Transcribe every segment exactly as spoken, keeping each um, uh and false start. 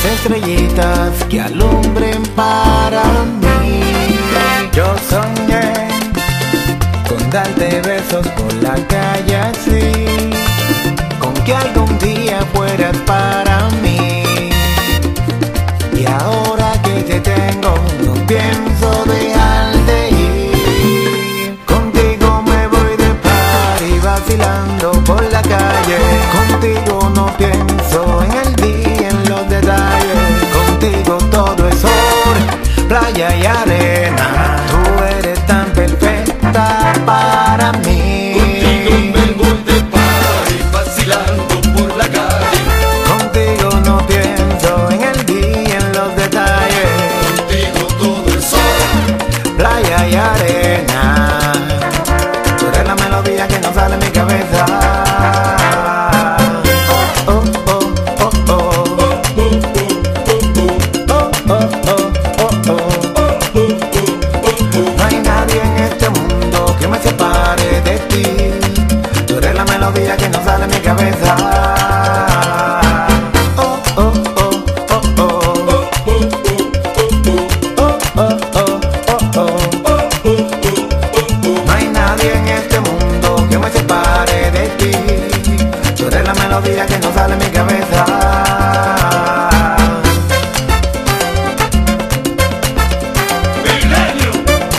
estrellitas que alumbren para mí. Yo soñé con darte besos por la calle así, con que algún día fueras para mí. Y ahora que te tengo no pienso dejar de ir. Contigo me voy de party vacilando por la calle. Contigo no pienso en el día, en los detalles. Contigo todo es sol, playa y arena. Tú eres tan perfecta para mí. Contigo me voy de party vacilando por la calle. Contigo no pienso en el día, en los detalles. Contigo todo es sol, Playa y arena. Tú eres la melodía que no sale en mi cabeza. Oh, oh, oh, oh, oh. Oh, oh, oh, oh, oh. No hay nadie en este mundo que me separe de ti. Tú eres la melodía que no sale en mi cabeza. Oh, oh, oh, oh, oh. Oh, oh, oh, oh, oh. No hay nadie en este mundo que me separe de ti. Tú eres la melodía que no sale en mi cabeza. Milenio.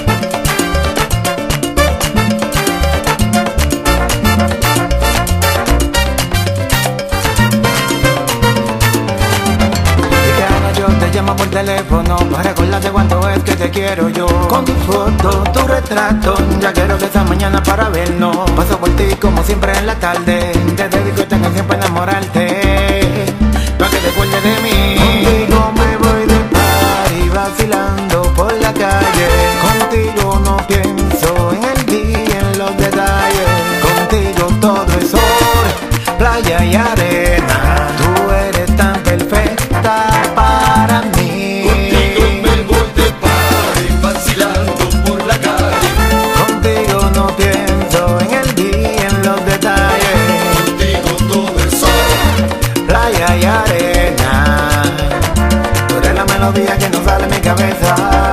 Y que ahora yo te llamo por teléfono para recordarte cuánto es que te quiero yo. Con tu foto, tu retrato, ya quiero que esa mañana para vernos. Paso por ti como siempre en la tarde. Te dedico esta canción para enamorarte, para que te acuerdes de mí. Contigo me voy de party vacilando por la calle. Contigo no pienso en el día, en los detalles. Contigo todo es sol, playa y arena. Tú eres tan perfecta para mí. Contigo me voy de party vacilando por la calle. Contigo no pienso en el día, en los detalles. Contigo todo es sol, Playa y arena. Tú eres la melodía que no sale en mi cabeza.